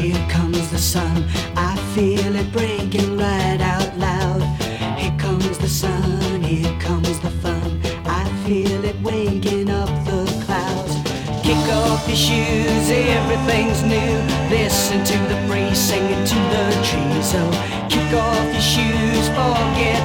Here comes the sun, I feel it breaking right out loud. Here comes the sun, here comes the fun, I feel it waking up the clouds. Kick off your shoes, everything's new. Listen to the breeze singing to the trees. Oh, kick off your shoes, forget